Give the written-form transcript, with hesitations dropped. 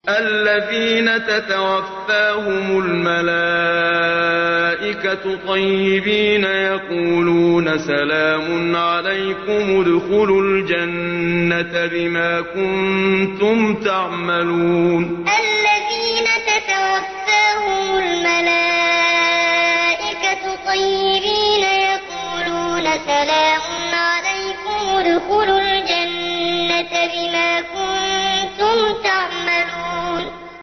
الذين تتوفاهم الملائكة طيبين يقولون سلام عليكم ادخلوا الجنة بما كنتم تعملون الذين تتوفاهم الملائكة طيبين يقولون سلام عليكم ادخلوا الجنة بما كنتم تعملون